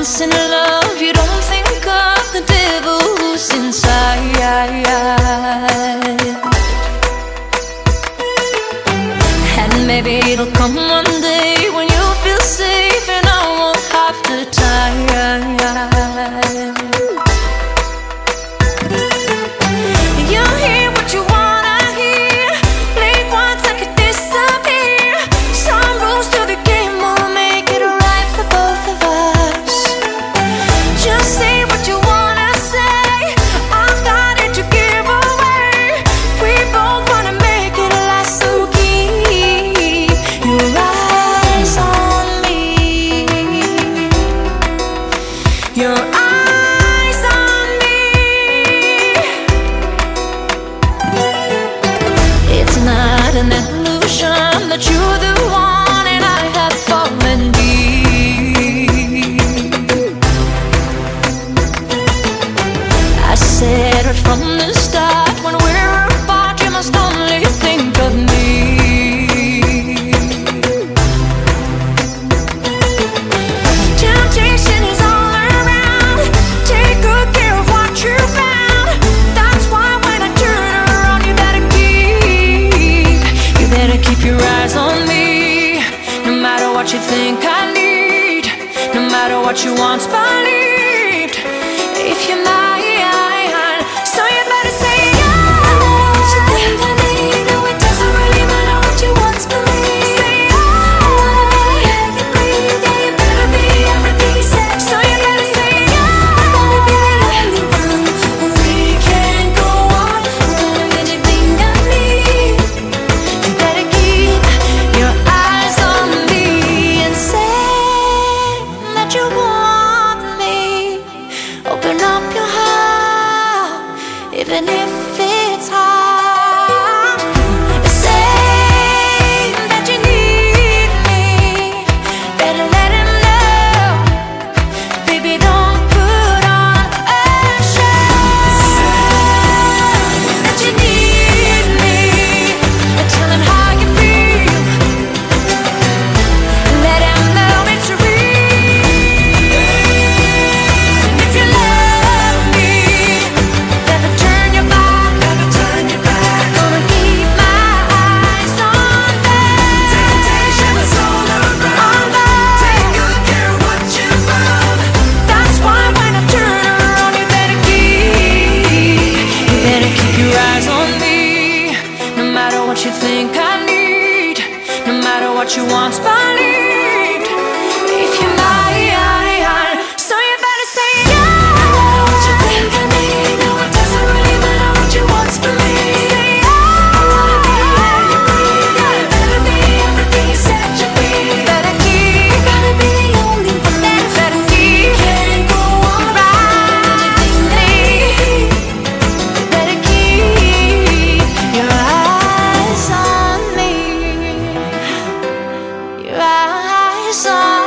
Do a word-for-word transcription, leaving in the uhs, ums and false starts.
once in love, you don't think of the devil who's inside. And maybe it'll come one day when you feel safe and I won't have to die. You hear what you wanna hear, blink once I could disappear. Some rules to the game will make it right for both of us. Just say what you wanna say, I've got it to give away. We both wanna make it last, so keep your eyes on me. Your eyes on me. It's not an illusion that you're the one and I have fallen deep. I said it from the start, when we're apart you must only think of me. Temptation is all around, take good care of what you found. That's why when I turn around you better keep, you better keep your eyes on me. No matter what you think I need, no matter what you once believed, if you're mine, so you better say yeah. No matter what you think I need, no it doesn't really matter what you once believed. Say yeah. I wanna be everything, yeah you better be everything you said. So you better say yeah. It's gonna be the only one, we can't go on without anything I need. You better keep your eyes on me and say that you want me. Open up your heart, even if it's hard. Say that you need me, better let him know. Baby, don't put on a show. That you need me, and tell him how you feel. Let him know it's real. And if you love me, never turn your back, never turn your back. Gonna keep my eyes on them. Temptation is all around, take good care of what you found. That's why when I turn around you better keep, you better keep your eyes on me. No matter what you think I need, no matter what you once believed, if you're mine, so you better say yeah. No matter what you think I need, no it doesn't really matter what you once believed. Say yeah. I wanna be everything, yeah you better be everything you said you'd be. Better keep, you're gonna be the only one. Better keep, can't go on right with me. Better keep your eyes on me. Your eyes on